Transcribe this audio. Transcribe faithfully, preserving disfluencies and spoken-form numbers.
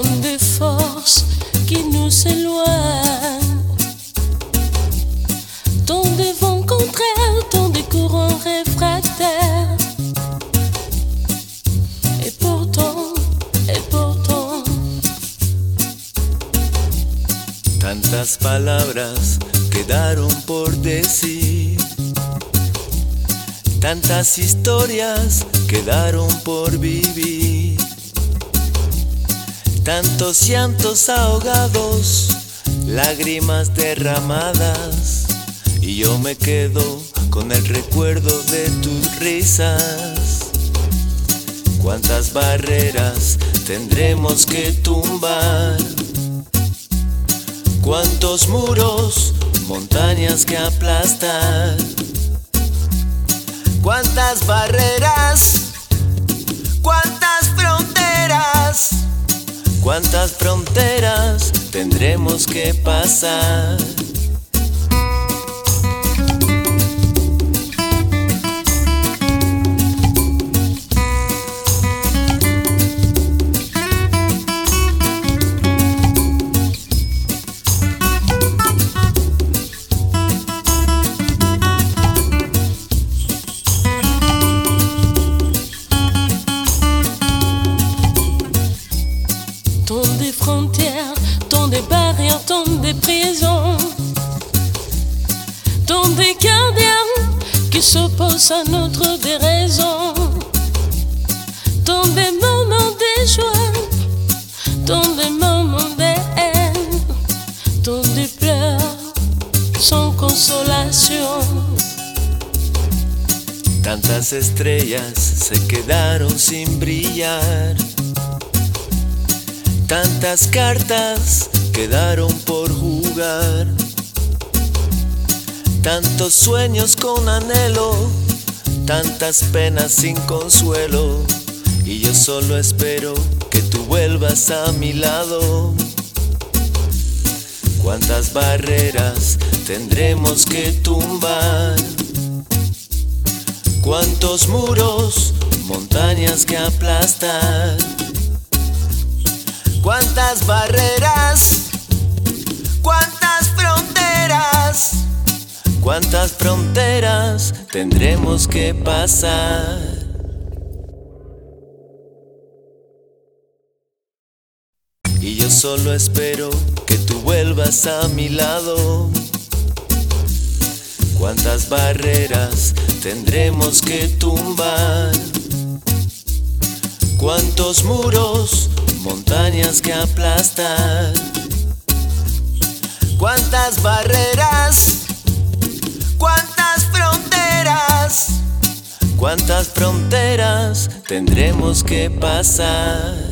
tant de forces qui nous éloignent, tant de vents contraires, tant de courants réfractaires. Et pourtant, et pourtant, tantas palabras quedaron por decir, tantas historias quedaron por vivir, tantos llantos ahogados, lágrimas derramadas, y yo me quedo con el recuerdo de tus risas. Cuántas barreras tendremos que tumbar, cuántos muros, montañas que aplastar. Cuántas barreras, cuántas fronteras, cuántas fronteras tendremos que pasar. tant de frontières, tant de barrières, tant de prisons, tant de gardiens qui s'opposent à notre déraison, tant de moments de joie, tant de moments de haine, tant de pleurs sans consolation. Tantas estrellas se quedaron sin brillar, tantas cartas quedaron por jugar, tantos sueños con anhelo, tantas penas sin consuelo, y yo solo espero que tú vuelvas a mi lado. Cuántas barreras tendremos que tumbar, cuántos muros, montañas que aplastar. Cuántas barreras, cuántas fronteras, cuántas fronteras tendremos que pasar. Y yo solo espero que tú vuelvas a mi lado. Cuántas barreras tendremos que tumbar, cuántos muros, montañas que aplastar. Cuántas barreras, cuántas fronteras, cuántas fronteras tendremos que pasar.